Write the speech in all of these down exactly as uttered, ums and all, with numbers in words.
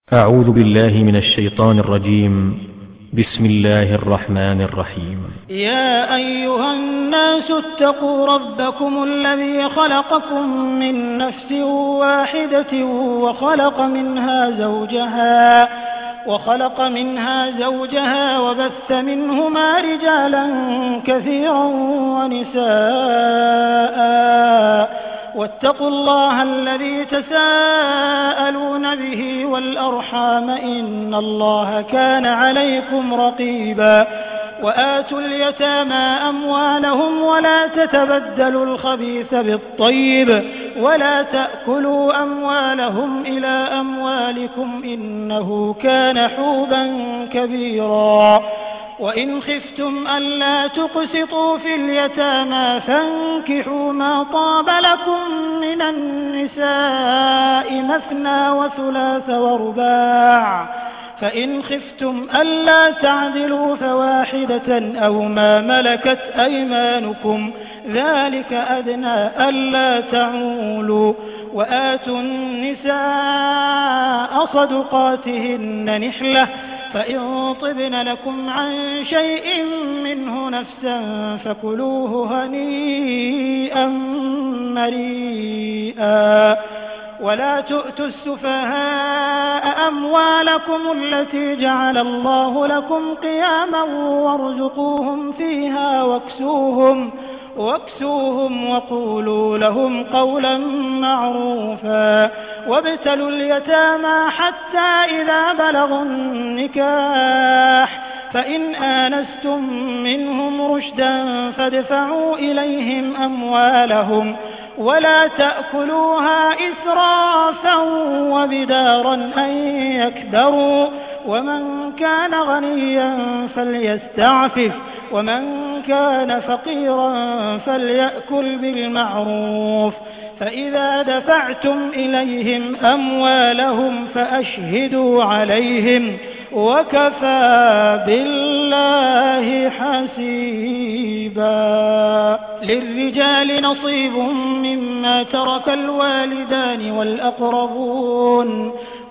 أعوذ بالله من الشيطان الرجيم. بسم الله الرحمن الرحيم. يا أيها الناس اتقوا ربكم الذي خلقكم من نفس واحدة وخلق منها زوجها وخلق منها زوجها وبث منهما رجالا كثيرا ونساء واتقوا الله الذي تساءلون به والأرحام إن الله كان عليكم رقيبا وآتوا اليتامى أموالهم ولا تتبدلوا الخبيث بالطيب ولا تأكلوا أموالهم إلى أموالكم إنه كان حوبا كبيرا وإن خفتم ألا تقسطوا في اليتامى فانكحوا ما طاب لكم من النساء مثنى وثلاث ورباع فإن خفتم ألا تعدلوا فواحدة أو ما ملكت أيمانكم ذلك أدنى ألا تعولوا وآتوا النساء صدقاتهن نحلة فإن طبن لكم عن شيء منه نفسا فكلوه هنيئا مريئا ولا تؤتوا السفهاء أموالكم التي جعل الله لكم قياما وارزقوهم فيها واكسوهم واكسوهم وقولوا لهم قولا معروفا وابتلوا اليتامى حتى إذا بلغوا النكاح فإن آنستم منهم رشدا فادفعوا إليهم أموالهم ولا تأكلوها إسرافا وبدارا أن يكبروا ومن كان غنيا فليستعفف ومن كان فقيرا فليأكل بالمعروف فإذا دفعتم إليهم أموالهم فأشهدوا عليهم وكفى بالله حسيبا للرجال نصيب مما ترك الوالدان والأقربون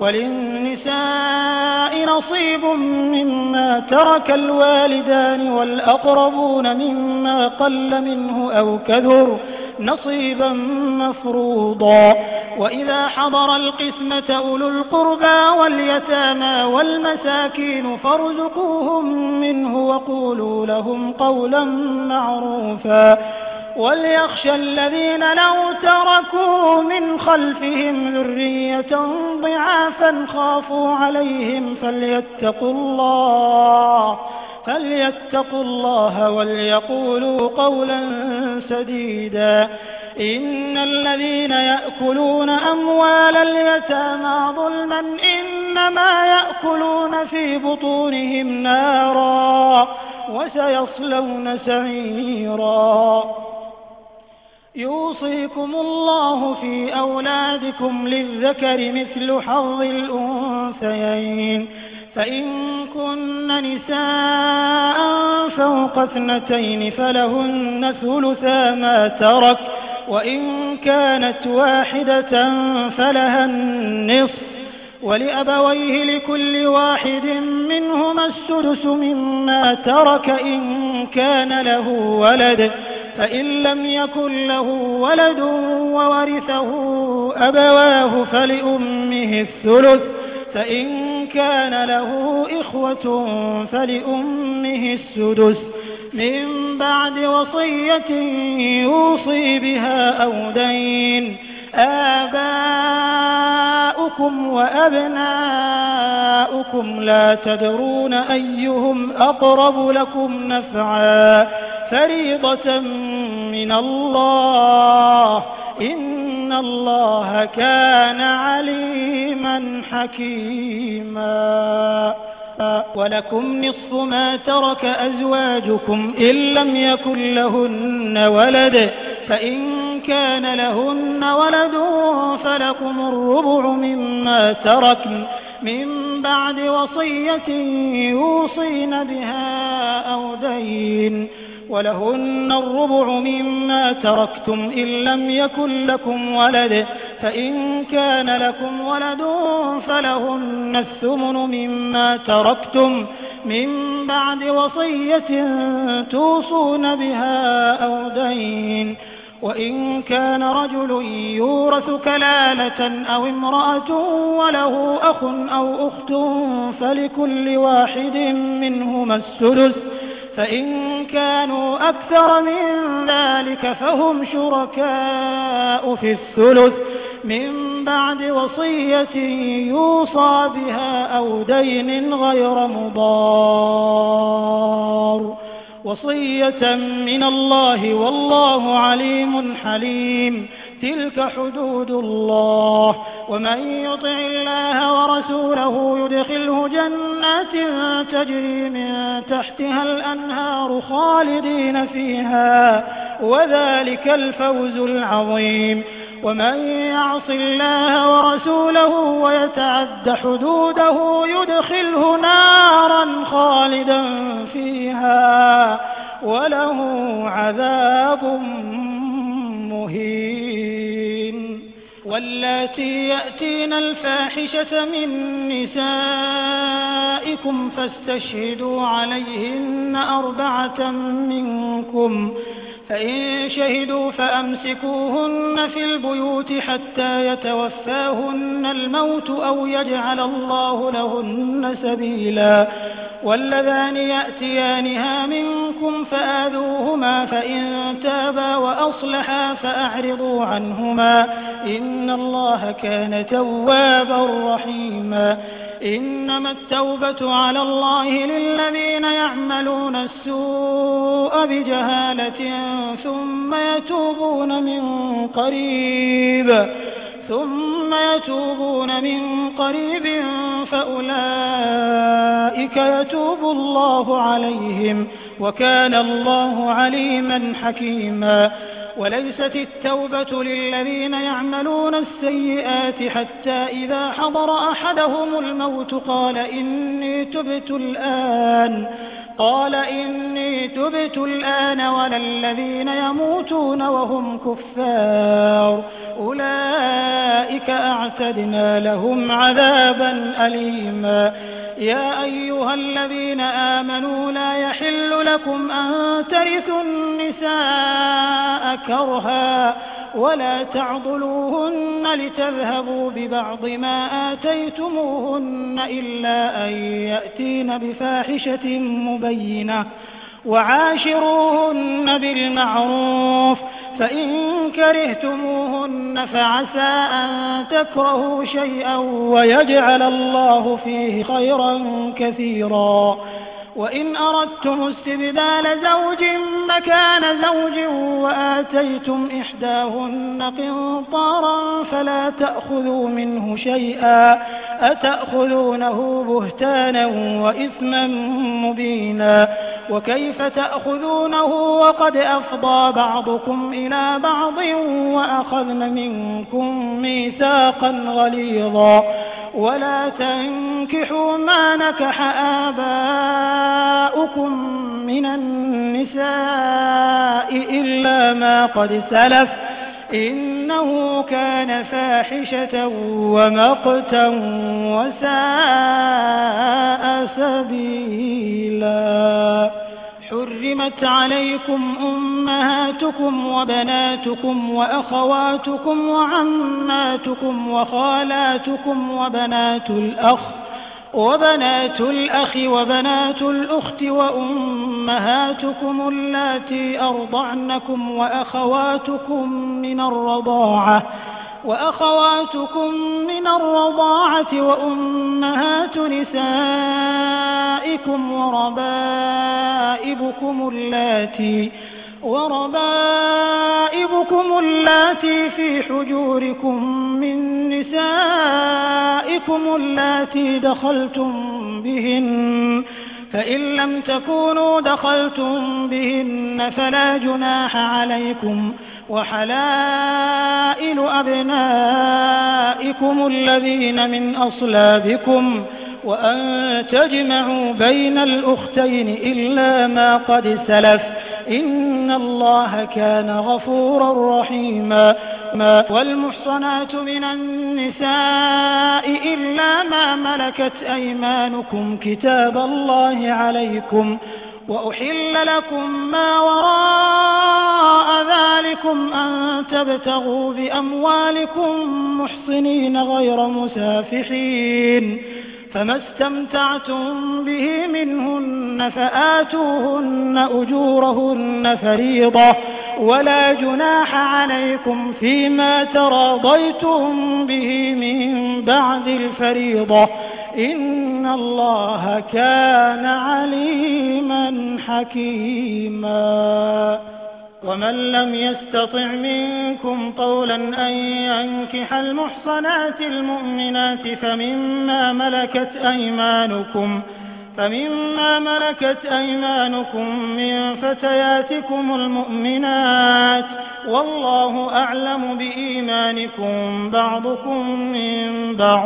وللنساء نصيب مما ترك الوالدان والأقربون مما قل منه أو كثر نصيبا مفروضا وإذا حضر القسمة أولو القربى واليتامى والمساكين فارزقوهم منه وقولوا لهم قولا معروفا وليخشى الذين لو تركوا من خلفهم ذرية ضعافا خافوا عليهم فليتقوا الله فليتقوا الله وليقولوا قولا سديدا إن الذين يأكلون أموال اليتامى ظلما إنما يأكلون في بطونهم نارا وسيصلون سعيرا يوصيكم الله في أولادكم للذكر مثل حظ الأنثيين فإن كن نساء فوق اثنتين فلهن ثلثا ما ترك وإن كانت واحدة فلها النصف ولأبويه لكل واحد منهما السدس مما ترك إن كان له ولد فإن لم يكن له ولد وورثه أبواه فلأمه الثلث فإن كان له إخوة فلأمه السدس من بعد وصية يوصي بها أو دين آباؤكم وأبناؤكم لا تدرون أيهم أقرب لكم نفعا فريضة من الله إن الله كان عليما حكيما ولكم نصف ما ترك أزواجكم إن لم يكن لهن ولد فإن كان لهن ولد فلكم الربع مما تركن من بعد وصية يوصين بها أو دين ولهن الربع مما تركتم إن لم يكن لكم ولد فإن كان لكم ولد فلهن الثمن مما تركتم من بعد وصية توصون بها أو دين. وإن كان رجل يورث كلالة أو امرأة وله أخ أو أخت فلكل واحد منهما السدس، فإن كانوا أكثر من ذلك فهم شركاء في الثلث من بعد وصية يوصى بها أو دين غير مضار، وصية من الله والله عليم حليم. تلك حدود الله، ومن يطع الله ورسوله يدخله جنات تجري من تحتها الأنهار خالدين فيها، وذلك الفوز العظيم. ومن يعص الله ورسوله ويتعد حدوده يدخله نارا خالدا فيها وله عذاب مهين. واللاتي يأتين الفاحشة من نسائكم فاستشهدوا عليهن أربعة منكم، فإن شهدوا فأمسكوهن في البيوت حتى يتوفاهن الموت أو يجعل الله لهن سبيلا. واللذان يأتيانها منكم فآذوهما فإن تابا وأصلحا فأعرضوا عنهما إن الله كان توابا رحيما. إنما التوبة على الله للذين يعملون السوء بجهالة ثم يتوبون من قريب ثم يتوبون من قريب فأولئك يتوب الله عليهم وكان الله عليما حكيما. وليست التوبة للذين يعملون السيئات حتى إذا حضر أحدهم الموت قال إني تبت الآن قال إني تبت الآن ولا الذين يموتون وهم كفار أولئك أعتدنا لهم عذابا أليما. يا أيها الذين آمنوا لا يحل لكم أن ترثوا النساء كرها ولا تعضلوهن لتذهبوا ببعض ما آتيتموهن إلا أن يأتين بفاحشة مبينة وعاشروهن بالمعروف فإن كرهتموهن فعسى أن تكرهوا شيئا ويجعل الله فيه خيرا كثيرا. وإن أردتم استبدال زوج مكان زوج وآتيتم إحداهن قنطارا فلا تأخذوا منه شيئا أتأخذونه بهتانا وإثما مبينا. وكيف تأخذونه وقد أفضى بعضكم إلى بعض وأخذن منكم ميثاقا غليظا. ولا تنكحوا ما نكح آباؤكم من النساء إلا ما قد سلف إنه كان فاحشة ومقتا وساء سبيلا. حرمت عليكم أمهاتكم وبناتكم وأخواتكم وعماتكم وخالاتكم وبنات الأخ وبنات الأخ وبنات الأخت وأمهاتكم اللاتي أرضعنكم وأخواتكم من الرضاعة وأخواتكم من الرضاعة وأمهات نسائكم وربائبكم اللاتي وربائبكم اللاتي في حجوركم من نسائكم اللاتي دخلتم بهن فإن لم تكونوا دخلتم بهن فلا جناح عليكم. وحلائل أبنائكم الذين من أصلابكم وأن تجمعوا بين الأختين إلا ما قد سلف إن الله كان غفورا رحيما. والمحصنات من النساء إلا ما ملكت أيمانكم كتاب الله عليكم وأحل لكم ما وراء ذلكم أن تبتغوا بأموالكم محصنين غير مسافحين فما استمتعتم به منهن فآتوهن أجورهن فريضة ولا جناح عليكم فيما تراضيتم به من بعد الفريضة إن الله كان عليما حكيما. ومن لم يستطع منكم طولا أن ينكح المحصنات المؤمنات فمما ملكت أيمانكم فمما ملكت أيمانكم من فتياتكم المؤمنات والله أعلم بإيمانكم بعضكم من بعض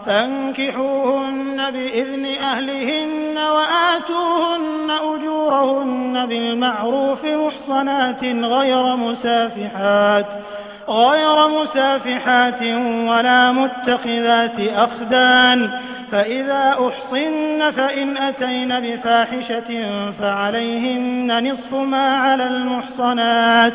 فانكحوهن بإذن أهلهن وآتوهن أجورهن بالمعروف محصنات غير مسافحات غير مسافحات ولا متخذات أخدان فإذا أحصن فإن أتين بفاحشة فعليهن نصف ما على المحصنات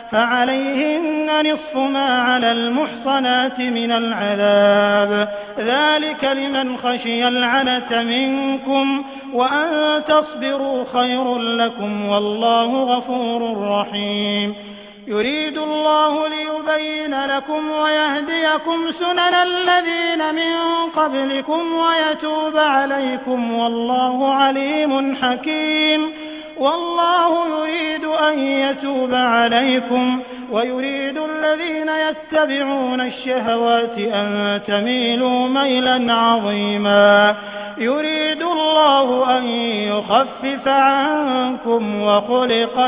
فعليهن نصف ما على المحصنات من العذاب ذلك لمن خشي العنة منكم وأن تصبروا خير لكم والله غفور رحيم. يريد الله ليبين لكم ويهديكم سنن الذين من قبلكم ويتوب عليكم والله عليم حكيم. والله يريد أن يتوب عليكم ويريد الذين يتبعون الشهوات أن تميلوا ميلا عظيما. يريد الله أن يخفف عنكم وخلق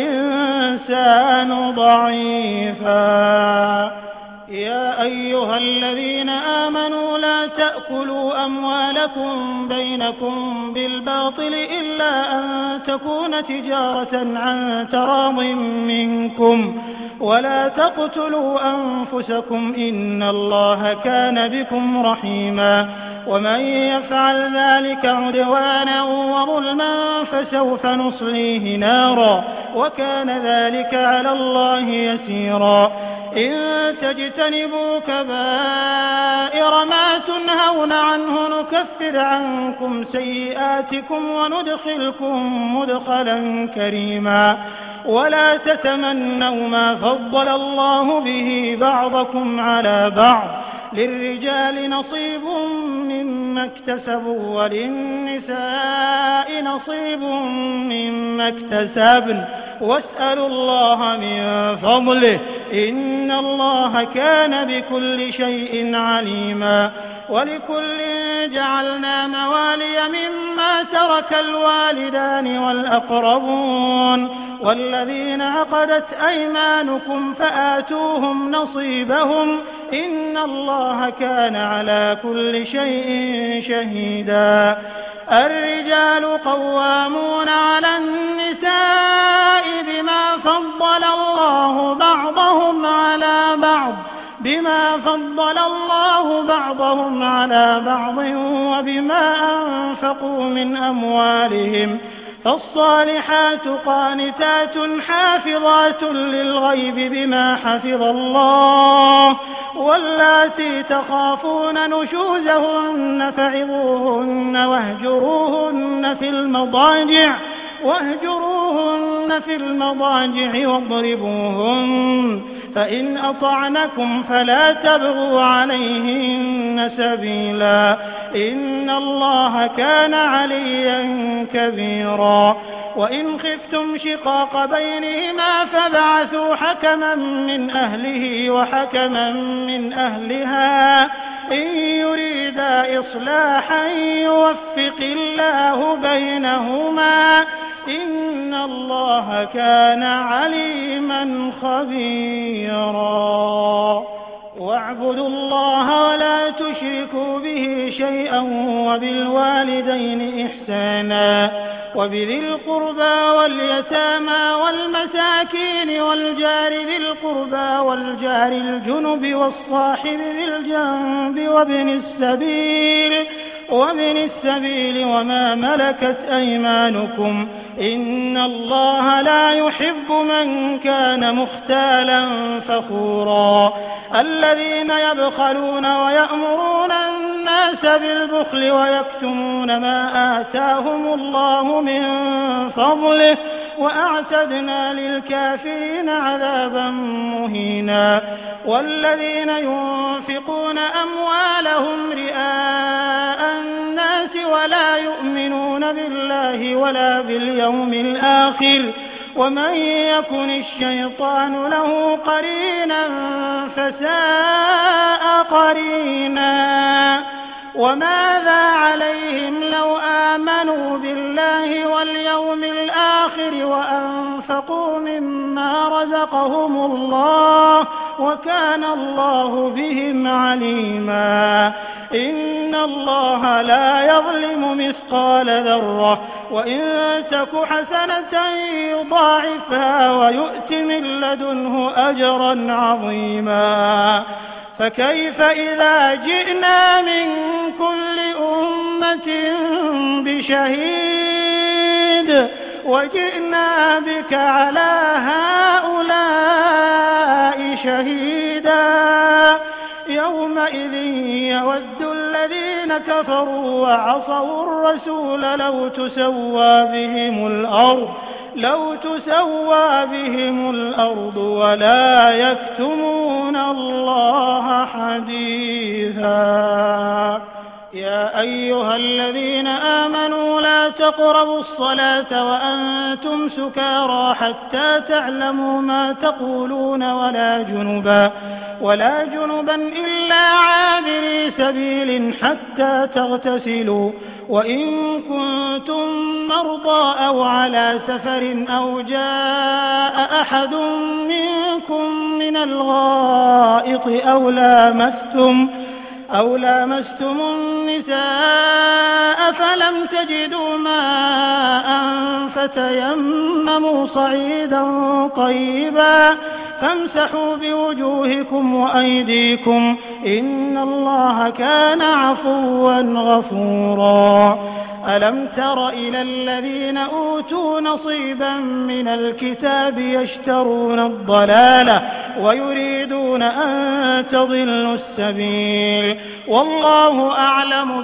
الإنسان ضعيفا. يا أيها الذين آمنوا لا تأكلوا أموالكم بينكم بالباطل إلا أن تكون تجارة عن تراض منكم ولا تقتلوا أنفسكم إن الله كان بكم رحيما. ومن يفعل ذلك عدوانا وظلما فسوف نصليه نارا وكان ذلك على الله يسيرا. إن تجتنبوا كبائر ما تنهون عنه نكفر عنكم سيئاتكم وندخلكم مدخلا كريما. ولا تتمنوا ما فضل الله به بعضكم على بعض للرجال نصيب مما اكتسبوا وللنساء نصيب مما اكتسبن واسألوا الله من فضله إن الله كان بكل شيء عليما. ولكل جعلنا موالي مما ترك الوالدان والأقربون والذين عقدت أيمانكم فآتوهم نصيبهم إن الله كان على كل شيء شهيدا. الرجال قوامون على النساء بما فضل الله بعضهم على بعض بما فضل الله بعضهم على بعض وبما أنفقوا من أموالهم فالصالحات قانتات حافظات للغيب بما حفظ الله واللاتي تخافون نشوزهن فعظوهن واهجروهن في المضاجع واهجروهن في المضاجع واضربوهن فإن أطعنكم فلا تبغوا عليهن سبيلا إن الله كان عليا كبيرا. وإن خفتم شقاق بينهما فابعثوا حكما من أهله وحكما من أهلها إن يريدا إصلاحا يوفق الله بينهما إن الله كان عليما خبيرا. واعبدوا الله ولا تشركوا به شيئا وبالوالدين إحسانا وبذي القربى واليتامى والمساكين والجار ذي القربى والجار الجنب والصاحب بالجنب وابن السبيل وابن السبيل وما ملكت أيمانكم إن الله لا يحب من كان مختالا فخورا الذين يبخلون ويأمرون الناس بالبخل ويكتمون ما آتاهم الله من فضله وأعتدنا للكافرين عذابا مهينا والذين ينفقون أموالهم رئاء الناس ولا يؤمنون بالله ولا باليوم الآخر ومن يكن الشيطان له قرينا فساء قرينا وماذا عليهم لو آمنوا بالله واليوم الآخر وأنفقوا مما رزقهم الله وكان الله بهم عليما إن الله لا يظلم مثقال ذرة وإن تك حسنة يضاعفها ويؤت من لدنه أجرا عظيما فكيف إذا جئنا من كل أمة بشهيد وجئنا بك على هؤلاء شهيدا يومئذ يود الذين كفروا وعصوا الرسول لو تسوى بهم الأرض لو تسوى بهم الأرض ولا يكتمون الله حديثا يا أيها الذين آمنوا لا تقربوا الصلاة وأنتم سكارى حتى تعلموا ما تقولون ولا جنبا ولا جنبا إلا عابري سبيل حتى تغتسلوا وإن كنتم مرضى أو على سفر أو جاء أحد منكم من الغائط أو لامستم أو لامستم النساء فلم تجدوا ماء فتيمموا صعيدا طيبا فامسحوا بوجوهكم وأيديكم إن الله كان عفوا غفورا ألم تر إلى الذين أوتوا نصيبا من الكتاب يشترون الضلالة ويريدون أن تضلوا السبيل والله أعلم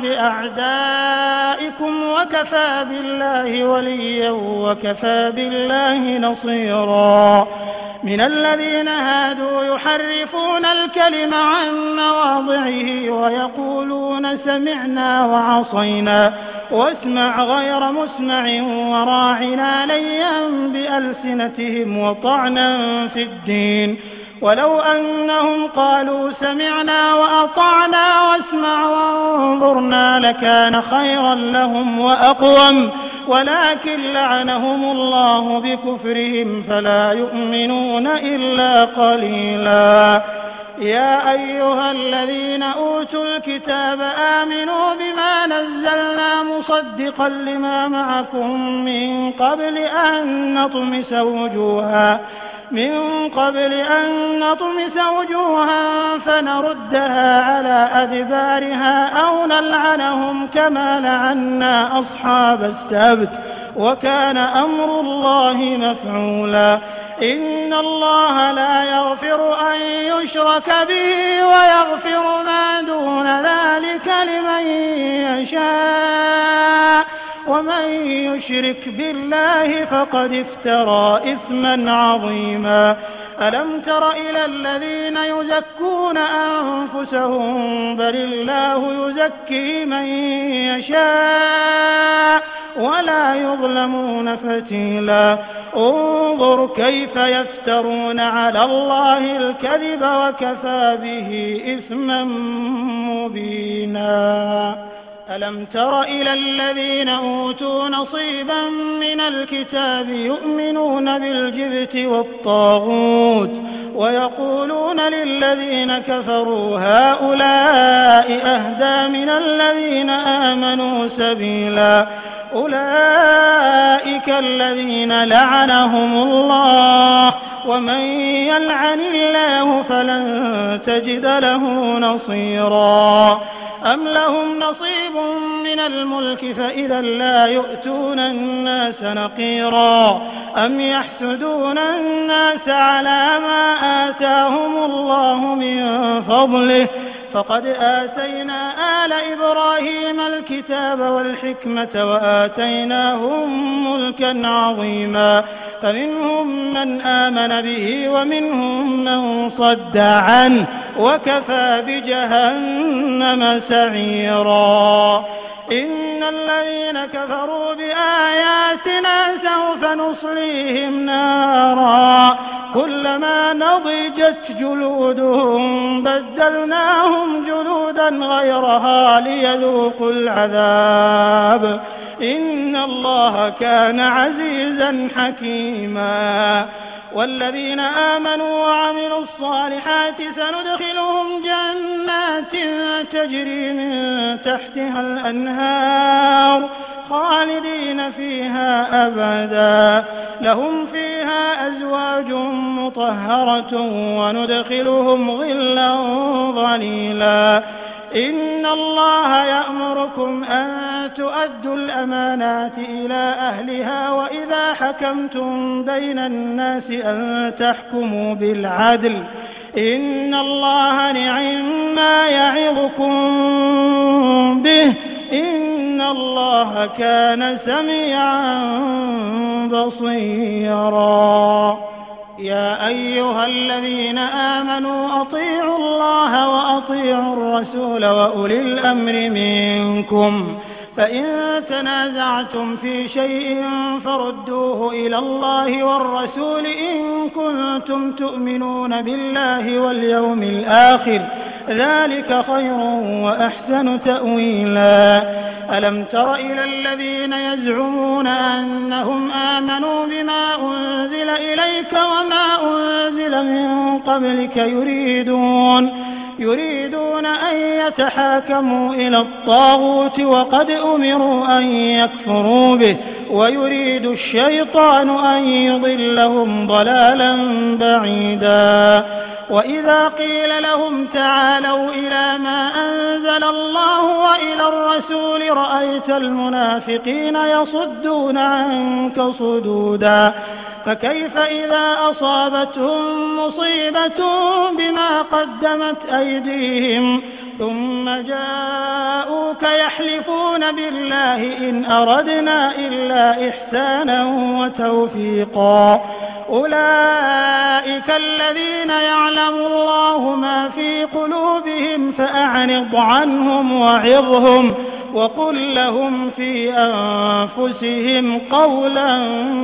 بأعدائكم وكفى بالله وليا وكفى بالله نصيرا من الذين هادوا يحرفون الكلم عن مواضعه ويقولون سمعنا وعصينا واسمع غير مسمع وراعنا ليا بألسنتهم وطعنا في الدين ولو أنهم قالوا سمعنا وأطعنا واسمع وانظرنا لكان خيرا لهم وأقوم ولكن لعنهم الله بكفرهم فلا يؤمنون إلا قليلا يا أيها الذين أوتوا الكتاب آمنوا بما نزلنا مصدقا لما معكم من قبل أن نطمس وجوها من قبل أن نطمس وجوها فنردها على أدبارها أو نلعنهم كما لعنا أصحاب السبت وكان أمر الله مفعولا إن الله لا يغفر أن يشرك به ويغفر ما دون ذلك لمن يشاء ومن يشرك بالله فقد افترى إثما عظيما ألم تر إلى الذين يزكون أنفسهم بل الله يزكي من يشاء ولا يظلمون فتيلا انظر كيف يفترون على الله الكذب وكفى به إثما مبينا ألم تر إلى الذين أوتوا نصيبا من الكتاب يؤمنون بالجبت والطاغوت ويقولون للذين كفروا هؤلاء أهدى من الذين آمنوا سبيلا أولئك الذين لعنهم الله ومن يلعن الله فلن تجد له نصيرا أم لهم نصيب من الملك فإذا لا يؤتون الناس نقيرا أم يحسدون الناس على ما آتاهم الله من فضله فقد آتينا آل إبراهيم الكتاب والحكمة وآتيناهم ملكا عظيما فمنهم من آمن به ومنهم من صد عنه وكفى بجهنم سعيرا إن الذين كفروا بآياتنا سوف نصليهم نارا كلما نضجت جلودهم بدلناهم جلودا غيرها ليذوقوا العذاب إن الله كان عزيزا حكيما والذين آمنوا وعملوا الصالحات سندخلهم جنات تجري من تحتها الأنهار خالدين فيها أبدا لهم فيها أزواج مطهرة وندخلهم ظلا ظليلا إن الله يأمركم أن تؤدوا الأمانات إلى أهلها وإذا حكمتم بين الناس أن تحكموا بالعدل إن الله نعم ما يعظكم به إن الله كان سميعا بصيرا يا أيها الذين آمنوا أطيعوا الله وأطيعوا الرسول وأولي الأمر منكم فإن تنازعتم في شيء فردوه إلى الله والرسول إن كنتم تؤمنون بالله واليوم الآخر ذلك خير وأحسن تأويلا ألم تر إلى الذين يزعمون أنهم آمنوا بما أنزل إليك وما أنزل من قبلك يريدون يريدون أن يتحاكموا إلى الطاغوت وقد أمروا أن يكفروا به ويريد الشيطان أن يضلهم ضلالا بعيدا وإذا قيل لهم تعالوا إلى ما أنزل الله وإلى الرسول رأيت المنافقين يصدون عنك صدودا فكيف إذا أصابتهم مصيبة بما قدمت أيديهم ثم جاءوك يحلفون بالله إن أردنا إلا إحسانا وتوفيقا أولئك الذين يعلم الله ما في قلوبهم فأعرض عنهم وعظهم وقل لهم في أنفسهم قولا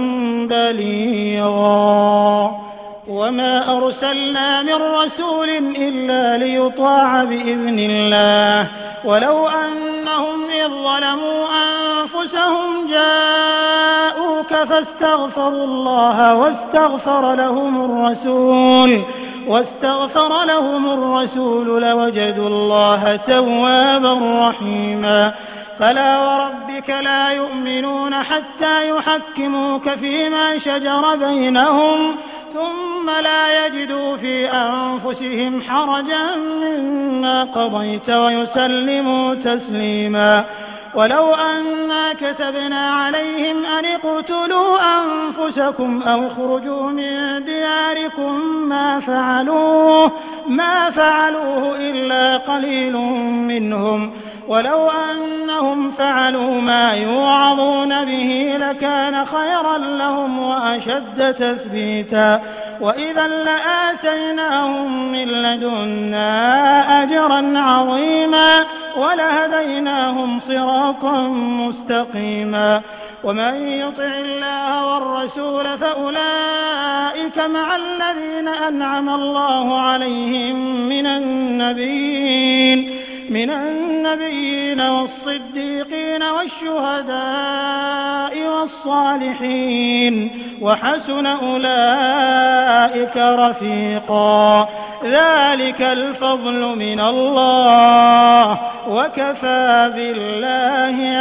بليغا وما أرسلنا من رسول إلا ليطاع بإذن الله ولو أنهم إذ ظلموا أنفسهم جاءوك فاستغفروا الله واستغفر لهم الرسول واستغفر لهم الرسول لوجدوا الله توابا رحيما فلا وربك لا يؤمنون حتى يحكموك فيما شجر بينهم ثم لا يجدوا في أنفسهم حرجا مما قضيت ويسلموا تسليما ولو أنا كتبنا عليهم أن اقتلوا أنفسكم أو اخرجوا من دياركم ما فعلوه ما فعلوه إلا قليل منهم ولو أنهم فعلوا ما يوعظون به لكان خيرا لهم وأشد تثبيتا وإذا لآتيناهم من لدنا أجرا عظيما ولهديناهم صراطا مستقيما ومن يطع الله والرسول فأولئك مع الذين أنعم الله عليهم من النبيين من النبيين والصديقين والشهداء والصالحين وحسن أولئك رفيقا. ذلك الفضل من الله وكفى بالله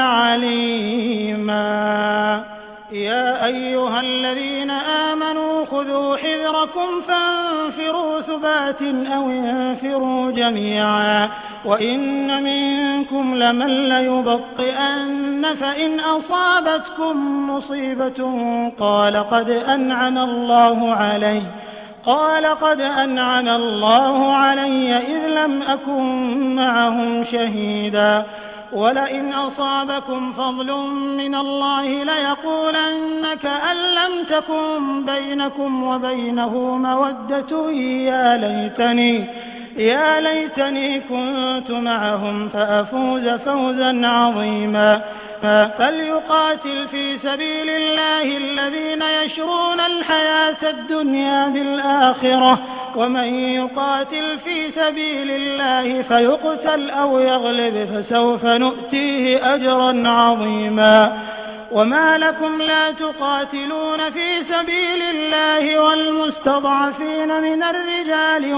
عليما. يا أيها الذين آمنوا خذوا حذركم فانفروا ثبات أو انفروا جميعا وإن منكم لمن ليبطئن فإن أصابتكم مصيبة قال قد أنعم الله علي قال قد أنعم الله علي إذ لم أكن معهم شهيدا ولئن أصابكم فضل من الله ليقولن كأن لم تكن بينكم وبينه مودة يا ليتني يا ليتني كنت معهم فأفوز فوزا عظيما. فليقاتل في سبيل الله الذين يشرون الحياة الدنيا بالآخرة ومن يقاتل في سبيل الله فيقتل أو يغلب فسوف نؤتيه أجرا عظيما. وما لكم لا تقاتلون في سبيل الله والمستضعفين من الرجال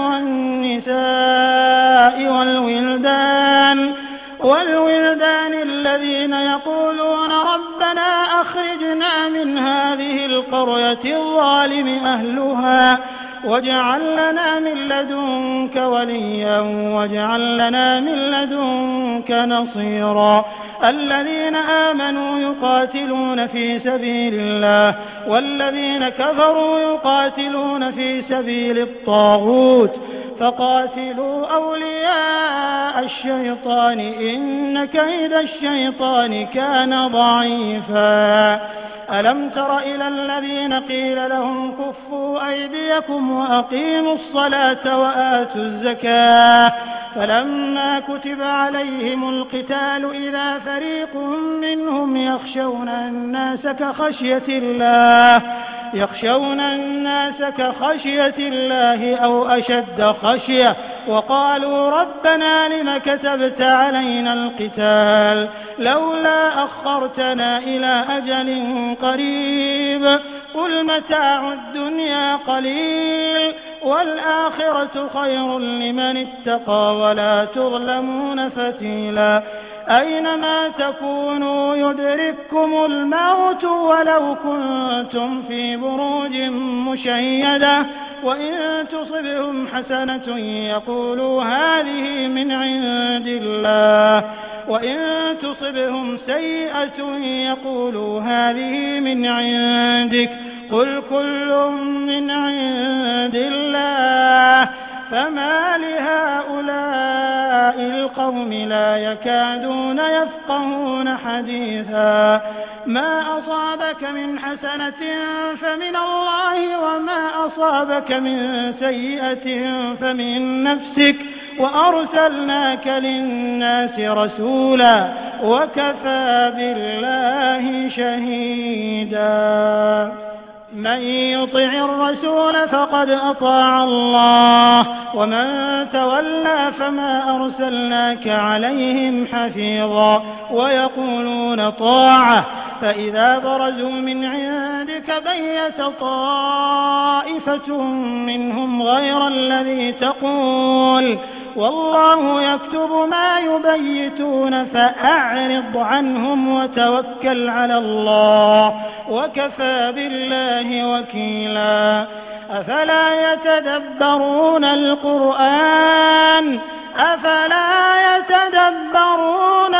والنساء والولدان والولدان الذين يقولون ربنا أخرجنا من هذه القرية الظالم أهلها واجعل لنا من لدنك وليا واجعل لنا من لدنك نصيرا. الذين آمنوا يقاتلون في سبيل الله والذين كفروا يقاتلون في سبيل الطاغوت فقاتلوا أولياء الشيطان إن كيد الشيطان كان ضعيفا. ألم تر إلى الذين قيل لهم كفوا أيديكم وأقيموا الصلاة وآتوا الزكاة فلما كتب عليهم القتال إذا فريق منهم يخشون الناس كخشية الله يخشون الناس كخشية الله أو أشد خشية وقالوا ربنا لم كتبت علينا القتال لولا أخرتنا إلى أجل قريب قل متاع الدنيا قليل والآخرة خير لمن اتقى ولا تظلمون فتيلا. أينما تكونوا يدرككم الموت ولو كنتم في بروج مشيدة وإن تصبهم حسنة يقولوا هذه من عند الله وإن تصبهم سيئة يقولوا هذه من عندك قل كل من عند الله فما لهؤلاء القوم لا يكادون يفقهون حديثا. ما أصابك من حسنة فمن الله وما أصابك من سيئة فمن نفسك وأرسلناك للناس رسولا وكفى بالله شهيدا. من يطع الرسول فقد أطاع الله ومن تولى فما أرسلناك عليهم حفيظا ويقولون طاعة فإذا برزوا من عندك بيت طائفة منهم غير الذي تقول والله يكتب ما يبيتون فأعرض عنهم وتوكل على الله وكفى بالله وكيلا. أفلا يتدبرون القرآن أفلا يتدبرون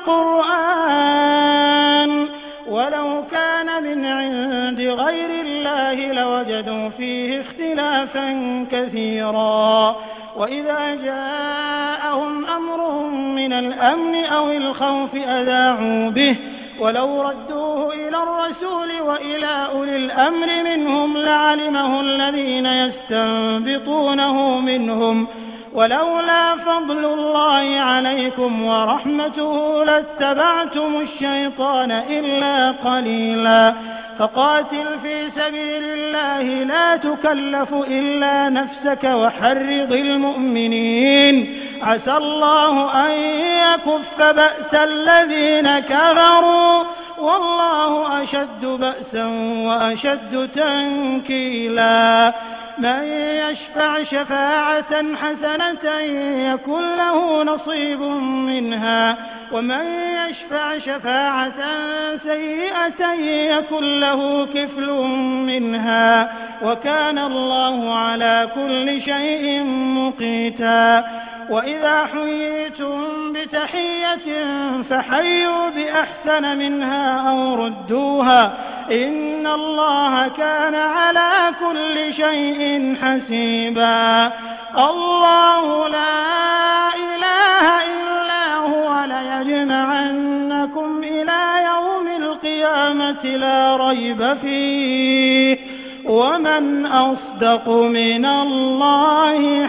القرآن ولو كان من عند غير الله لوجدوا فيه اختلافا كثيرا. وإذا جاءهم أمر من الأمن أو الخوف أذاعوا به ولو ردوه إلى الرسول وإلى أولي الأمر منهم لعلمه الذين يستنبطونه منهم ولولا فضل الله عليكم ورحمته لاتبعتم الشيطان إلا قليلا. فقاتل في سبيل الله لا تكلف إلا نفسك وحرض المؤمنين عسى الله أن يكف بأس الذين كفروا والله أشد بأسا وأشد تنكيلا من يشفع شفاعة حسنة يكن له نصيب منها ومن يشفع شفاعة سيئة يكن له كفل منها وكان الله على كل شيء مقيتا وإذا حييتم بتحية فحيوا بأحسن منها أو ردوها إن الله كان على كل شيء حسيبا الله لا إله إلا هو ليجمعنكم إلى يوم القيامة لا ريب فيه ومن أصدق من الله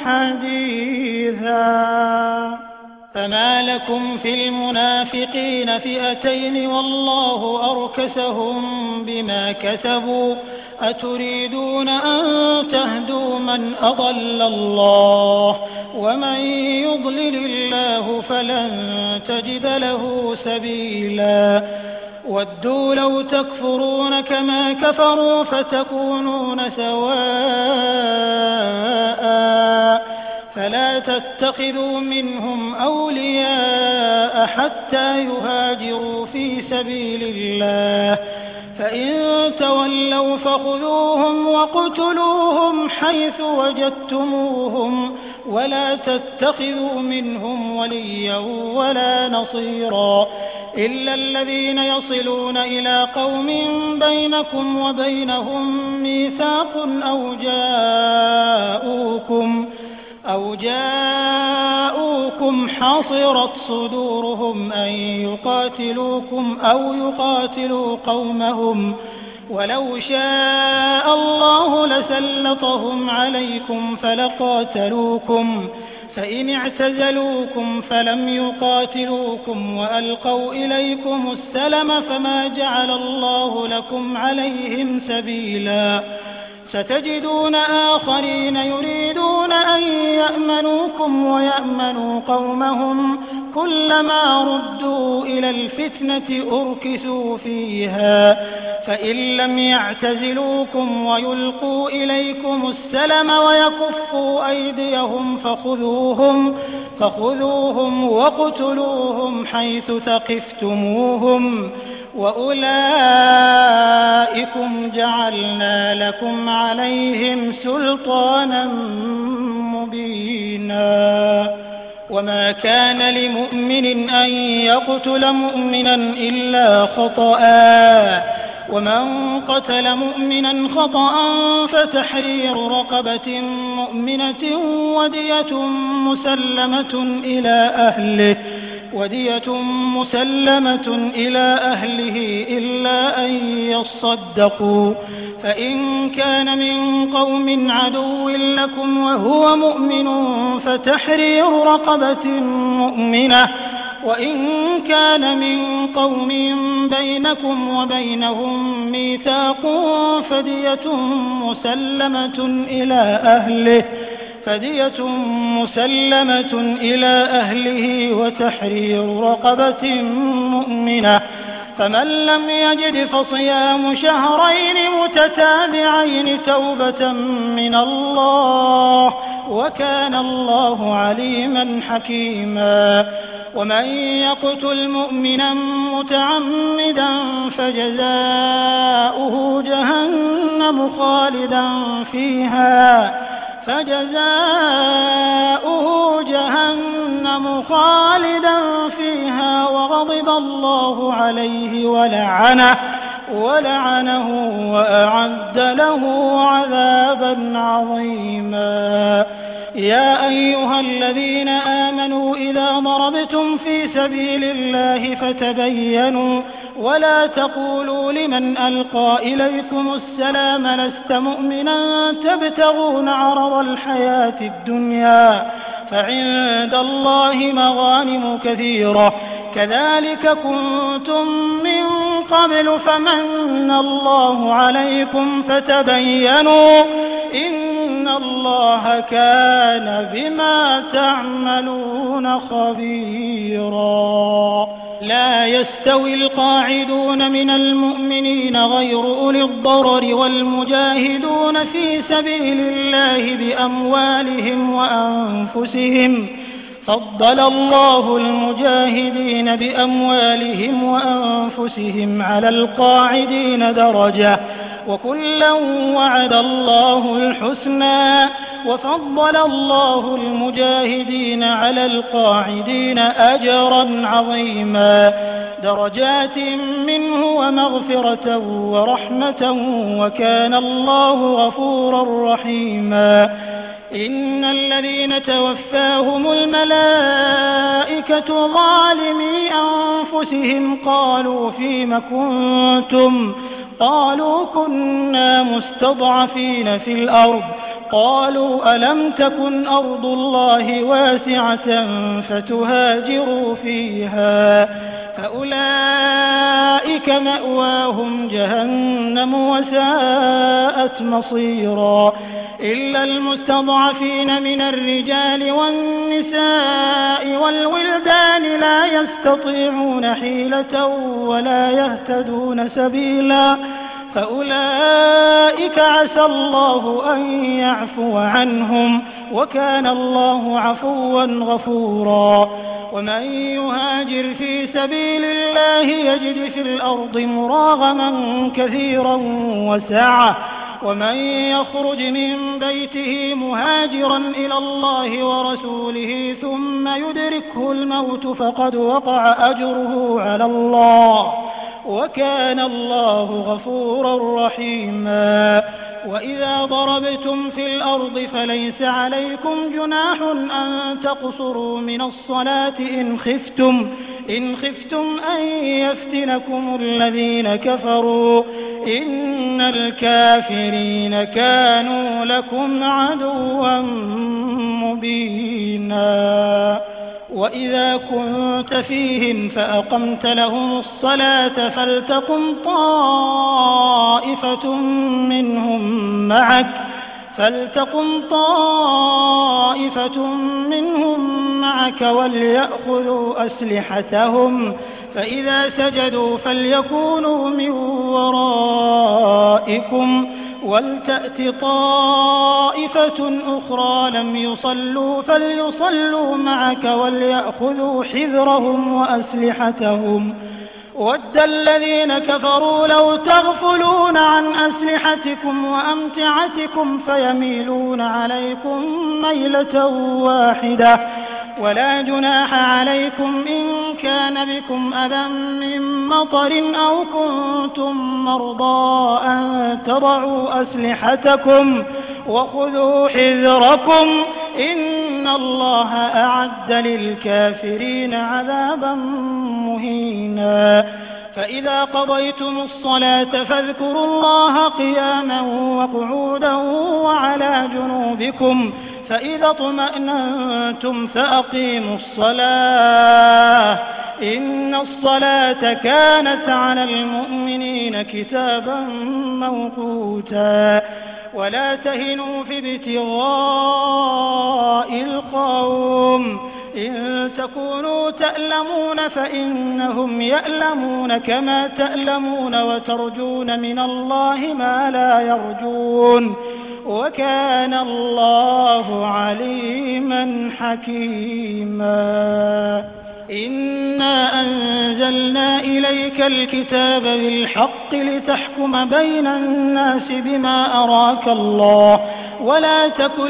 حديثا فما لكم في المنافقين فئتين والله أركسهم بما كسبوا أتريدون أن تهدوا من أضل الله ومن يضلل الله فلن تجد له سبيلا ودوا لو تكفرون كما كفروا فتكونون سواء فلا تتخذوا منهم أولياء حتى يهاجروا في سبيل الله فإن تولوا فخذوهم وقتلوهم حيث وجدتموهم ولا تتخذوا منهم وليا ولا نصيرا إلا الذين يصلون إلى قوم بينكم وبينهم ميثاق أو جاءوكم أو جاءوكم حصرت صدورهم أن يقاتلوكم أو يقاتلوا قومهم ولو شاء الله لسلطهم عليكم فلقاتلوكم فإن اعتزلوكم فلم يقاتلوكم وألقوا إليكم السلم فما جعل الله لكم عليهم سبيلا ستجدون آخرين يريدون أن يأمنوكم ويأمنوا قومهم كلما ردوا إلى الفتنة أركسوا فيها فإن لم يعتزلوكم ويلقوا إليكم السلم ويكفوا أيديهم فخذوهم فخذوهم وقتلوهم حيث ثقفتموهم وأولئكم جعلنا لكم عليهم سلطانا مبينا وما كان لمؤمن أن يقتل مؤمنا إلا خطأ ومن قتل مؤمنا خطأ فتحرير رقبة مؤمنة ودية مسلمة إلى أهله ودية مسلمة إلى أهله إلا أن يصدقوا فإن كان من قوم عدو لكم وهو مؤمن فتحرير رقبة مؤمنة وإن كان من قوم بينكم وبينهم ميثاق فدية مسلمة إلى أهله فدية مسلمة إلى أهله وتحرير رقبة مؤمنة فمن لم يجد فصيام شهرين متتابعين توبة من الله وكان الله عليما حكيما ومن يقتل مؤمنا متعمدا فجزاؤه جهنم خالدا فيها فجزاؤه جهنم خالدا فيها وغضب الله عليه ولعنه ولعنه وأعد له عذابا عظيما يا أيها الذين آمنوا إذا ضربتم في سبيل الله فتبينوا ولا تقولوا لمن ألقى إليكم السلام لست مؤمنا تبتغون عرض الحياة الدنيا فعند الله مغانم كثيرة كذلك كنتم من قبل فمن الله عليكم فتبينوا إن الله كان بما تعملون خبيرا لا يستوي القاعدون من المؤمنين غير أولي الضرر والمجاهدون في سبيل الله بأموالهم وأنفسهم فضل الله المجاهدين بأموالهم وأنفسهم على القاعدين درجة وكلا وعد الله الحسنى وفضل الله المجاهدين على القاعدين أجرا عظيما درجات منه ومغفرة ورحمة وكان الله غفورا رحيما إن الذين توفاهم الملائكة ظالمي أنفسهم قالوا فيم كنتم قالوا كنا مستضعفين في الأرض قالوا ألم تكن أرض الله واسعة فتهاجروا فيها فأولئك مأواهم جهنم وساءت مصيرا إلا المستضعفين من الرجال والنساء والولدان لا يستطيعون حيلة ولا يهتدون سبيلا فأولئك عسى الله أن يعفو عنهم وكان الله عفوا غفورا ومن يهاجر في سبيل الله يجد في الأرض مراغما كثيرا وسعة ومن يخرج من بيته مهاجرا إلى الله ورسوله ثم يدركه الموت فقد وقع أجره على الله وكان الله غفورا رحيما وإذا ضربتم في الأرض فليس عليكم جناح أن تقصروا من الصلاة إن خفتم إن خفتم أن يفتنكم الذين كفروا إن الكافرين كانوا لكم عدوا مبينا وإذا كنت فيهم فأقمت لهم الصلاة فلتقم طائفة منهم معك فلتقم طائفة منهم معك وليأخذوا أسلحتهم فإذا سجدوا فليكونوا من ورائكم ولتأت طائفة أخرى لم يصلوا فليصلوا معك وليأخذوا حذرهم وأسلحتهم ود الذين كفروا لو تغفلون عن أسلحتكم وأمتعتكم فيميلون عليكم ميلة واحدة ولا جناح عليكم إن كان بكم أذى من مطر أو كنتم مرضى أن تضعوا أسلحتكم وخذوا حذركم إن الله أعد للكافرين عذابا مهينا فإذا قضيتم الصلاة فاذكروا الله قياما وقعودا وعلى جنوبكم فإذا اطمأننتم فأقيموا الصلاة إن الصلاة كانت على المؤمنين كتابا موقوتا ولا تهنوا في ابتغاء القوم إن تكونوا تألمون فإنهم يألمون كما تألمون وترجون من الله ما لا يرجون وكان الله عليما حكيما إنا أنزلنا إليك الكتاب بالحق لتحكم بين الناس بما أراك الله ولا تكن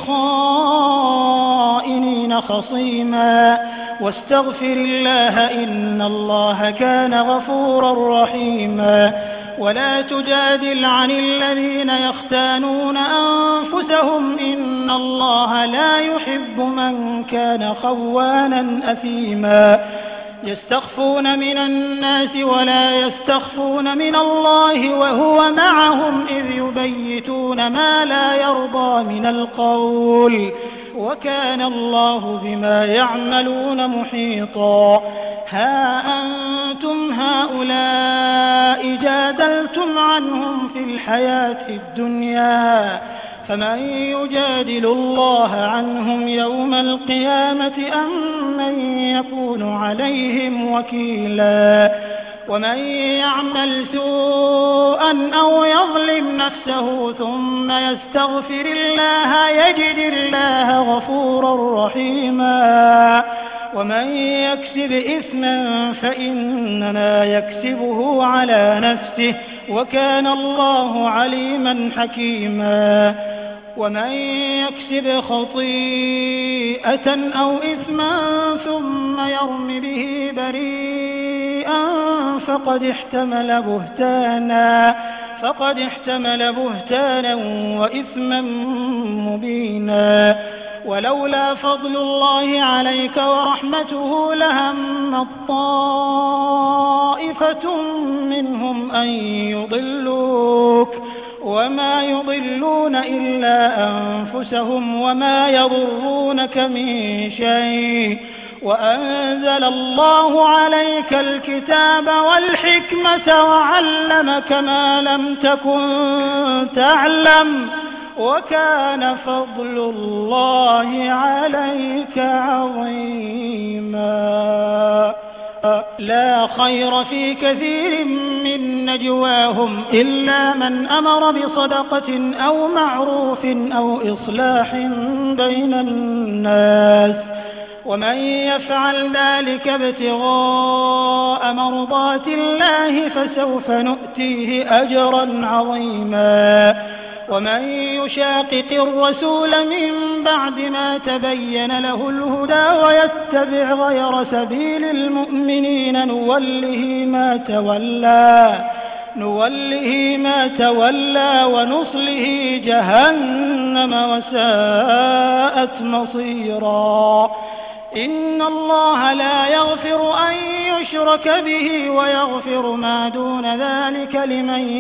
للخائنين خصيما واستغفر الله إن الله كان غفورا رحيما ولا تجادل عن الذين يختانون أنفسهم إن الله لا يحب من كان خوانا أثيما يستخفون من الناس ولا يستخفون من الله وهو معهم إذ يبيتون ما لا يرضى من القول وكان الله بما يعملون محيطا ها أنتم هؤلاء جادلتم عنهم في الحياة الدنيا فمن يجادل الله عنهم يوم القيامة أم من يكون عليهم وكيلا ومن يعمل سوءا أو يظلم نفسه ثم يستغفر الله يجد الله غفورا رحيما ومن يكسب إثما فإنما يكسبه على نفسه وكان الله عليما حكيما ومن يكسب خطيئة أو إثما ثم يرم به بريئا فقد احتمل بهتانا فقد احتمل بهتانا وإثما مبينا ولولا فضل الله عليك ورحمته لهم طائفة منهم أن يضلوك وما يضلون إلا أنفسهم وما يضرونك من شيء وأنزل الله عليك الكتاب والحكمة وعلمك ما لم تكن تعلم وكان فضل الله عليك عظيما لا خير في كثير من نجواهم إلا من أمر بصدقة أو معروف أو إصلاح بين الناس ومن يفعل ذلك ابتغاء مرضات الله فسوف نؤتيه أجرا عظيما ومن يشاقق الرسول من بعد ما تبين له الهدى ويتبع غير سبيل المؤمنين نوله ما تولى نوله ما تولى ونصله جهنم وساءت مصيرا إن الله لا يغفر أن يشرك به ويغفر ما دون ذلك لمن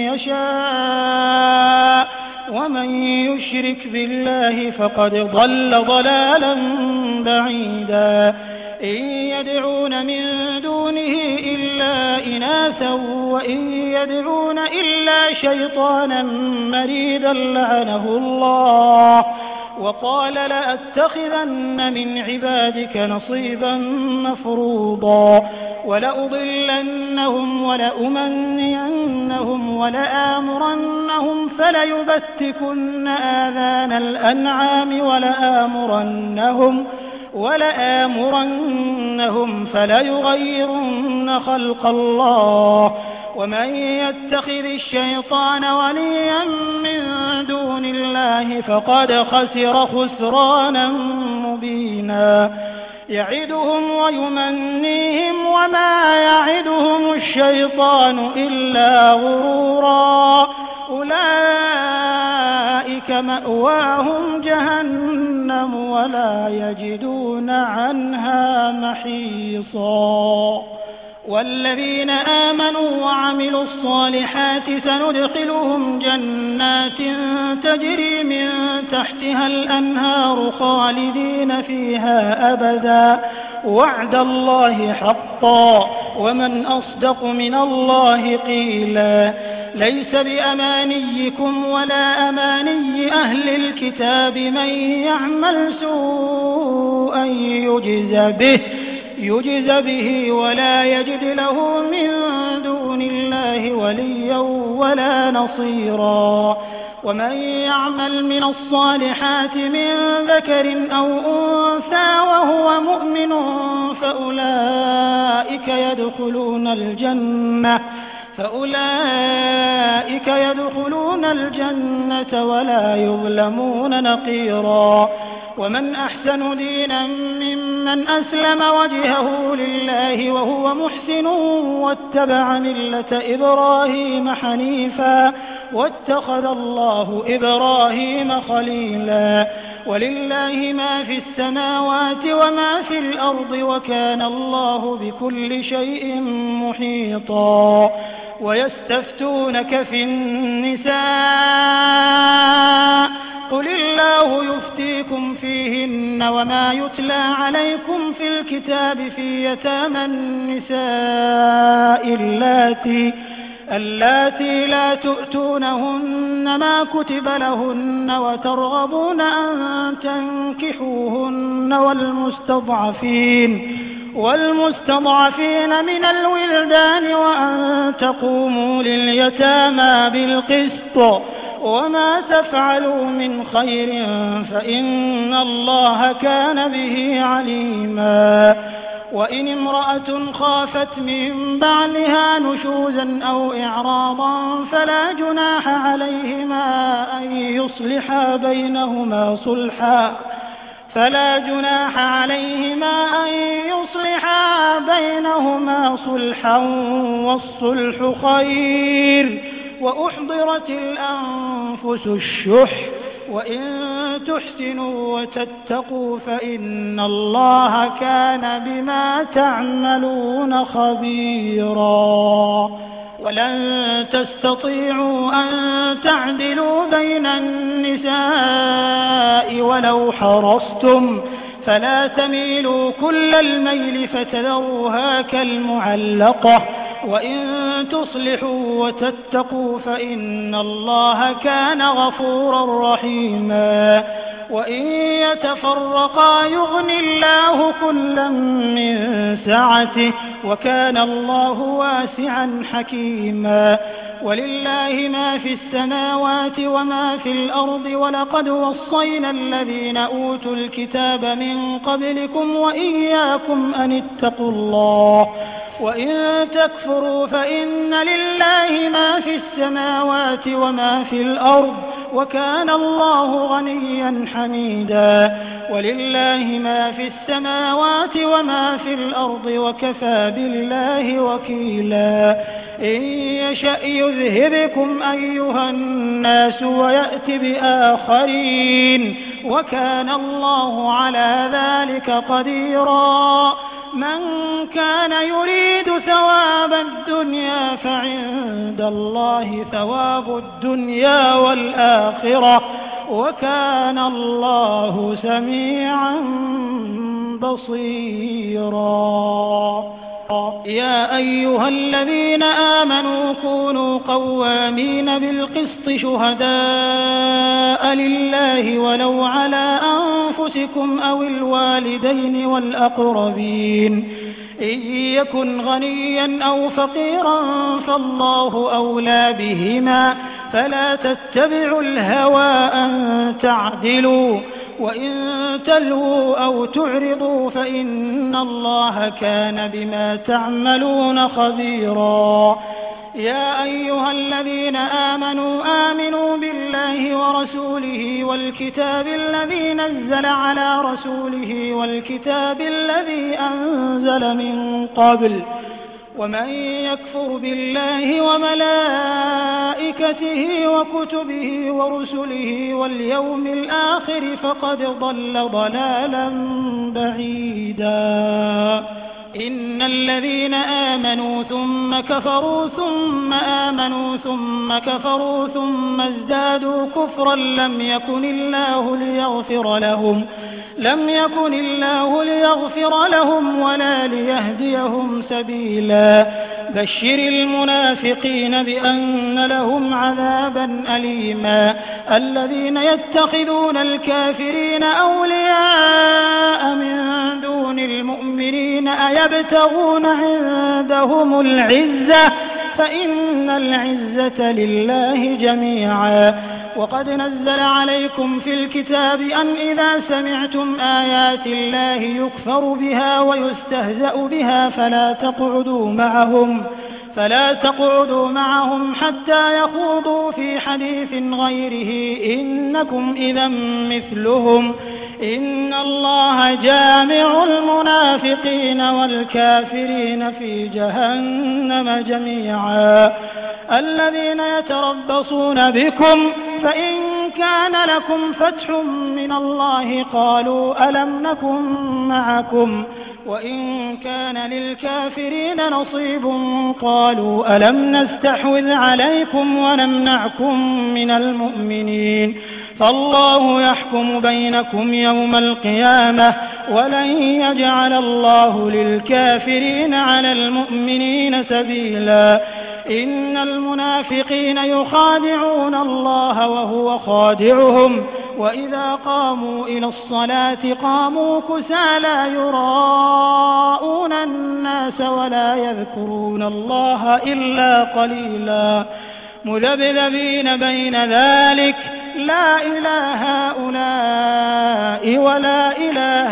يشاء ومن يشرك بالله فقد ضل ضلالا بعيدا إن يدعون من دونه إلا إناثا وإن يدعون إلا شيطانا مريدا لعنه الله وقال لأتخذن من عبادك نصيبا مفروضا ولأضلنهم ولأمنينهم ولآمرنهم فليبتكن آذان الأنعام ولآمرنهم ولآمرنهم فليغيرن خلق الله ومن يتخذ الشيطان وليا من دون الله فقد خسر خسرانا مبينا يعدهم ويمنيهم وما يعدهم الشيطان إلا غرورا أولئك مأواهم جهنم ولا يجدون عنها محيصا والذين آمنوا وعملوا الصالحات سندخلهم جنات تجري من تحتها الأنهار خالدين فيها أبدا وعد الله حقا ومن أصدق من الله قيلا ليس بأمانيكم ولا أماني أهل الكتاب من يعمل سوءا يجز به يجز به ولا يجد له من دون الله وليا ولا نصيرا ومن يعمل من الصالحات من ذكر أو أنثى وهو مؤمن فأولئك يدخلون الجنة فأولئك يدخلون الجنة ولا يظلمون نقيرا ومن أحسن دينا ممن أسلم وجهه لله وهو محسن واتبع ملة إبراهيم حنيفا واتخذ الله إبراهيم خليلا ولله ما في السماوات وما في الأرض وكان الله بكل شيء محيطا ويستفتونك في النساء قل الله يفتيكم فيهن وما يتلى عليكم في الكتاب في يتامى النساء اللاتي اللاتي لا تؤتونهن ما كتب لهن وترغبون أن تنكحوهن والمستضعفين والمستضعفين من الولدان وأن تقوموا لليتامى بالقسط وما تفعلوا من خير فإن الله كان به عليما وإن امرأة خافت من بعلها نشوزا أو إعراضا فلا جناح عليهما أن يصلحا بينهما صلحا فلا جناح عليهما أن يصلحا بينهما صلحا والصلح خير وأحضرت الأنفس الشح وإن تحسنوا وتتقوا فإن الله كان بما تعملون خبيرا ولن تستطيعوا أن تعدلوا بين النساء ولو حرصتم فلا تميلوا كل الميل فتذروها كالمعلقة وإن تصلحوا وتتقوا فإن الله كان غفورا رحيما وإن يتفرقا يغن الله كلا من سعته وكان الله واسعا حكيما ولله ما في السماوات وما في الأرض ولقد وصينا الذين أوتوا الكتاب من قبلكم وإياكم أن اتقوا الله وإن تكفروا فإن لله ما في السماوات وما في الأرض وكان الله غنيا حميدا ولله ما في السماوات وما في الأرض وكفى بالله وكيلا إن يشأ يذهبكم أيها الناس ويأت بآخرين وكان الله على ذلك قديرا من كان يريد ثواب الدنيا فعند الله ثواب الدنيا والآخرة وكان الله سميعا بصيرا يا أيها الذين آمنوا كونوا قوامين بالقسط شهداء لله ولو على أنفسكم أو الوالدين والأقربين إن يكن غنيا أو فقيرا فالله أولى بهما فلا تتبعوا الهوى أن تعدلوا وإن تلووا أو تعرضوا فإن الله كان بما تعملون خبيرا يا أيها الذين آمنوا آمنوا بالله ورسوله والكتاب الذي نزل على رسوله والكتاب الذي أنزل من قبل ومن يكفر بالله وملائكته وكتبه ورسله واليوم الآخر فقد ضل ضلالا بعيدا إن الذين آمنوا ثم كفروا ثم آمنوا ثم كفروا ثم ازدادوا كفرا لم يكن الله ليغفر لهم لم يكن الله ليغفر لهم ولا ليهديهم سبيلا بشر المنافقين بأن لهم عذابا أليما الذين يتخذون الكافرين أولياء من دون المؤمنين أيبتغون عندهم العزة فإن العزة لله جميعا وقد نزل عليكم في الكتاب أن إذا سمعتم آيات الله يكفر بها ويستهزأ بها فلا تقعدوا معهم فلا تقعدوا معهم حتى يخوضوا في حديث غيره إنكم إذا مثلهم إن الله جامع المنافقين والكافرين في جهنم جميعا الذين يتربصون بكم فإن كان لكم فتح من الله قالوا ألم نكن معكم وإن كان للكافرين نصيب قالوا ألم نستحوذ عليكم ونمنعكم من المؤمنين فالله يحكم بينكم يوم القيامة ولن يجعل الله للكافرين على المؤمنين سبيلا إن المنافقين يخادعون الله وهو خادعهم وإذا قاموا إلى الصلاة قاموا كسى لا يراءون الناس ولا يذكرون الله إلا قليلا مذبذبين بين ذلك لا إله هؤلاء ولا إله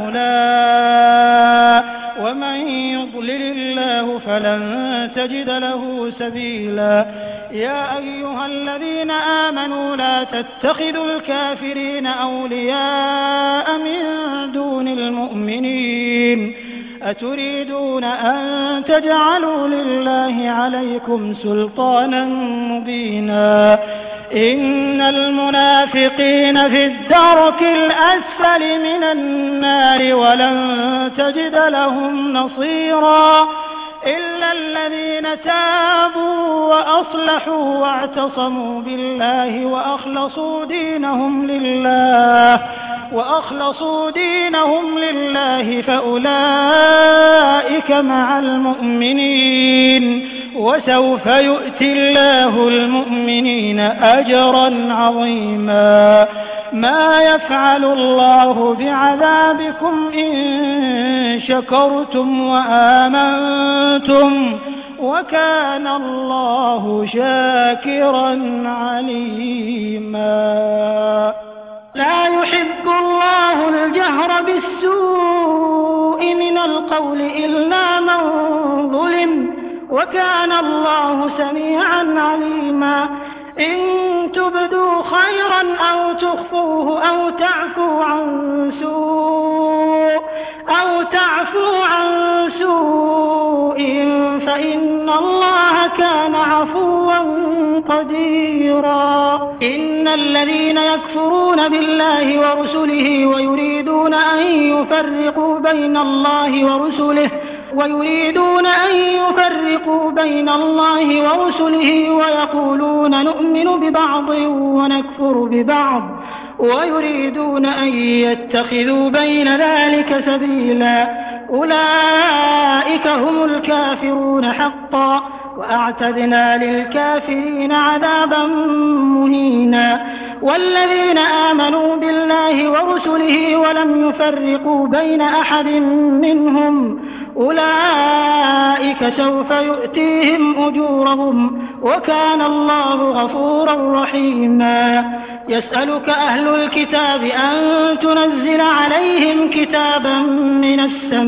هؤلاء ومن يضلل الله فلن تجد له سبيلا يا أيها الذين آمنوا لا تتخذوا الكافرين أولياء من دون المؤمنين أتريدون أن تجعلوا لله عليكم سلطانا مبينا إن المنافقين في الدرك الأسفل من النار ولن تجد لهم نصيرا إلا الذين تابوا وأصلحوا واعتصموا بالله وأخلصوا دينهم لله وأخلصوا دينهم لله فأولئك مع المؤمنين وسوف يؤتي الله المؤمنين أجرا عظيما ما يفعل الله بعذابكم إن شكرتم وآمنتم وكان الله شاكرا عليما لا يحب الله الجهر بالسوء من القول إلا من ظلم وكان الله سميعا عليما إن تبدوا خيرا أو تخفوه أو تعفو عن سوء أو تعفو عن سوء فإن الله كان عفوا قديرا إن الذين يكفرون بالله ورسله ويريدون أن يفرقوا بين الله ورسله ويريدون أن يفرقوا بين الله ورسله ويقولون نؤمن ببعض ونكفر ببعض ويريدون أن يتخذوا بين ذلك سبيلا أولئك هم الكافرون حقا وأعتدنا للكافرين عذابا مهينا والذين آمنوا بالله ورسله ولم يفرقوا بين أحد منهم أولئك سوف يؤتيهم أجورهم وكان الله غفورا رحيما يسألك أهل الكتاب أن تنزل عليهم كتابا من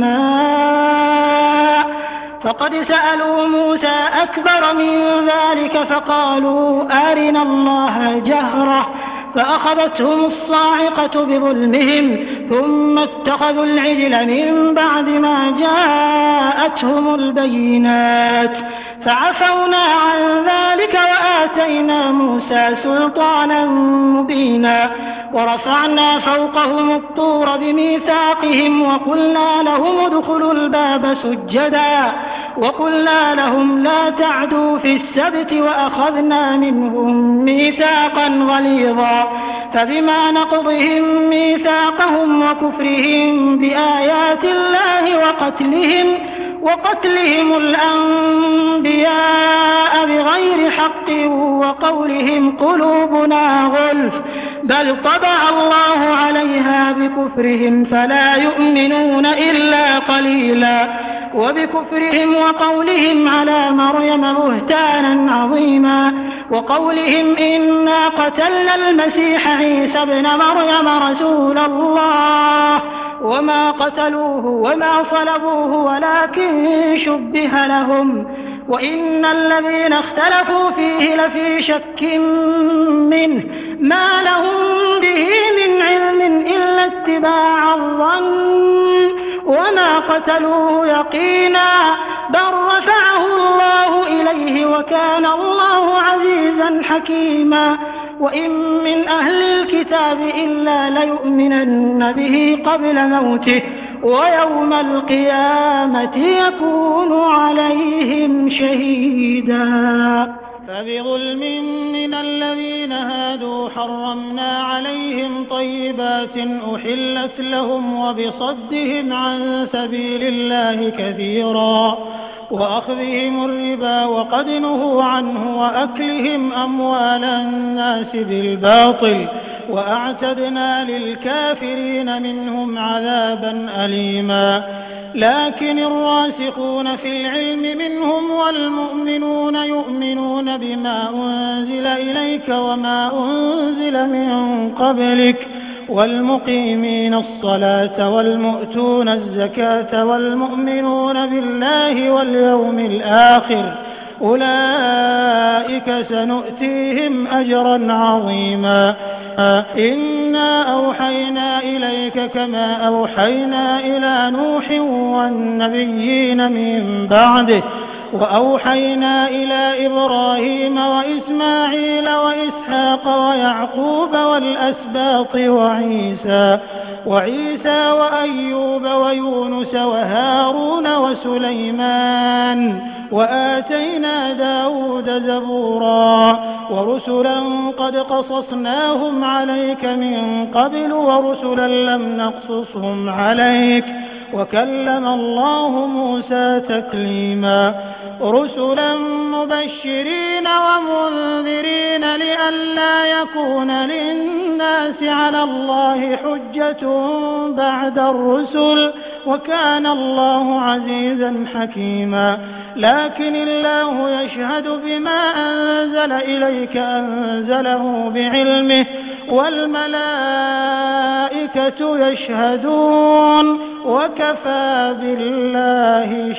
السماء فقد سألوا موسى أكبر من ذلك فقالوا أرنا الله جهرة فأخذتهم الصاعقة بظلمهم ثم اتخذوا العجل من بعد ما جاءتهم البينات فعفونا عن ذلك وآتينا موسى سلطانا مبينا ورفعنا فوقهم الطور بميثاقهم وقلنا لهم ادخلوا الباب سجدا وقلنا لهم لا تعدوا في السبت وأخذنا منهم ميثاقا غليظا فبما نقضهم ميثاقهم وكفرهم بآيات الله وقتلهم وقتلهم الأنبياء بغير حق وقولهم قلوبنا غلف بل طبع الله عليها بكفرهم فلا يؤمنون إلا قليلا وبكفرهم وقولهم على مريم بهتانا عظيما وقولهم إنا قتلنا المسيح عيسى ابن مريم رسول الله وما قتلوه وما صلبوه ولكن شبه لهم وإن الذين اختلفوا فيه لفي شك منه ما لهم به من علم إلا اتباع الظن وما قتلوه يقينا بل رفعه الله إليه وكان الله عزيزا حكيما وإن من أهل الكتاب إلا ليؤمنن به قبل موته ويوم القيامة يكون عليهم شهيدا فبظلم من الذين هادوا حرمنا عليهم طيبات أحلت لهم وبصدهم عن سبيل الله كثيرا وأخذهم الربا وقد نهوا عنه وأكلهم أموال الناس بالباطل وأعتدنا للكافرين منهم عذابا أليما لكن الراسخون في العلم منهم والمؤمنون يؤمنون بما أنزل إليك وما أنزل من قبلك والمقيمين الصلاة والمؤتون الزكاة والمؤمنون بالله واليوم الآخر أولئك سنؤتيهم أجرا عظيما إنا أوحينا إليك كما أوحينا إلى نوح والنبيين من بعده وأوحينا إلى إبراهيم وإسماعيل وإسحاق ويعقوب والأسباط وعيسى وعيسى وأيوب ويونس وهارون وسليمان وآتينا داود زبورا ورسلا قد قصصناهم عليك من قبل ورسلا لم نقصصهم عليك وكلم الله موسى تكليما رسلا مبشرين ومنذرين لئلا يكون للناس على الله حجة بعد الرسل وكان الله عزيزا حكيما لكن الله يشهد بما أنزل إليك أنزله بعلمه والملائكة يشهدون وكفى بالله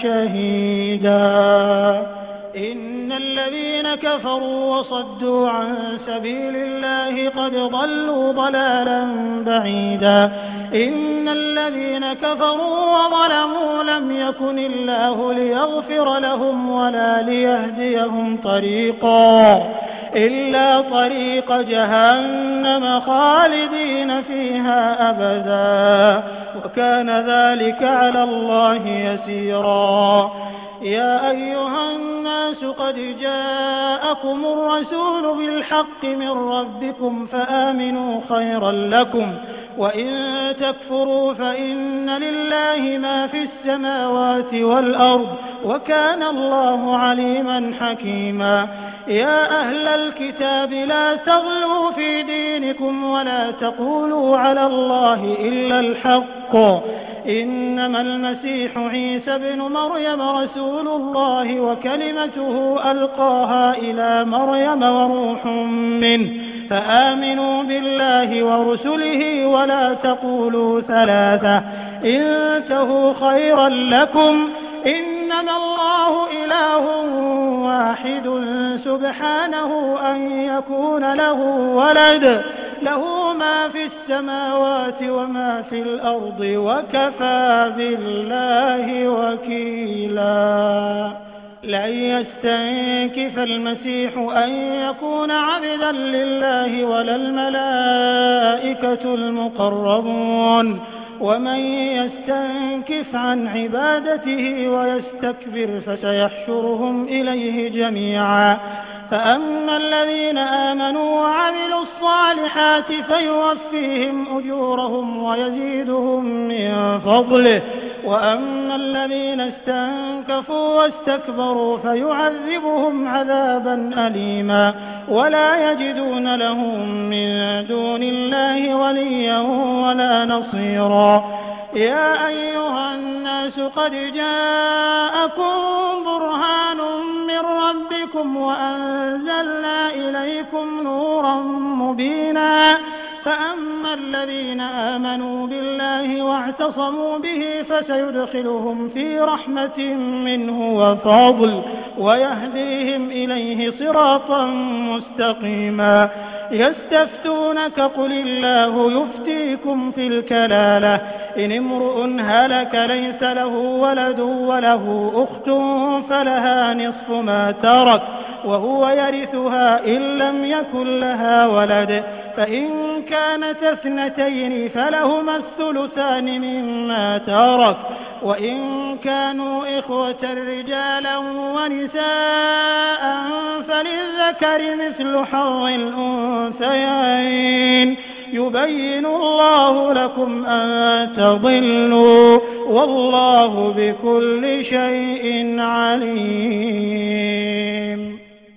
شهيدا إن الذين كفروا وصدوا عن سبيل الله قد ضلوا ضلالا بعيدا إن الذين كفروا وظلموا لم يكن الله ليغفر لهم ولا ليهديهم طريقا إلا طريق جهنم خالدين فيها أبدا وكان ذلك على الله يسيرا يا أيها الناس قد جاءكم الرسول بالحق من ربكم فآمنوا خيرا لكم وإن تكفروا فإن لله ما في السماوات والأرض وكان الله عليما حكيما يا أهل الكتاب لا تغلوا في دينكم ولا تقولوا على الله إلا الحق إنما المسيح عيسى بن مريم رسول الله وكلمته ألقاها إلى مريم وروح منه فآمنوا بالله ورسله ولا تقولوا ثلاثة انتهوا خيرا لكم إنما الله إله واحد سبحانه أن يكون له ولد له ما في السماوات وما في الأرض وكفى بالله وكيلا لن يستنكف المسيح أن يكون عبدا لله ولا الملائكة المقربون ومن يستنكف عن عبادته ويستكبر فسيحشرهم إليه جميعا فأما الذين آمنوا وعملوا الصالحات فيوفيهم أجورهم ويزيدهم من فضله وأما الذين استنكفوا واستكبروا فيعذبهم عذابا أليما ولا يجدون لهم من دون الله وليا ولا نصيرا يا أيها الناس قد جاءكم برهان من ربكم وأنزلنا إليكم نورا مبينا فأما الذين آمنوا بالله واعتصموا به فسيدخلهم في رحمة منه وفضل ويهديهم إليه صراطا مستقيما يستفتونك قل الله يفتيكم في الكلالة إن امرؤ هلك ليس له ولد وله أخت فلها نصف ما ترك وهو يرثها إن لم يكن لها ولد فإن كانت اثنتين فلهما الثلثان مما ترك وإن كانوا إخوة رجالا ونساء فللذكر مثل حظ الأنثيين يبين الله لكم أن تضلوا والله بكل شيء عليم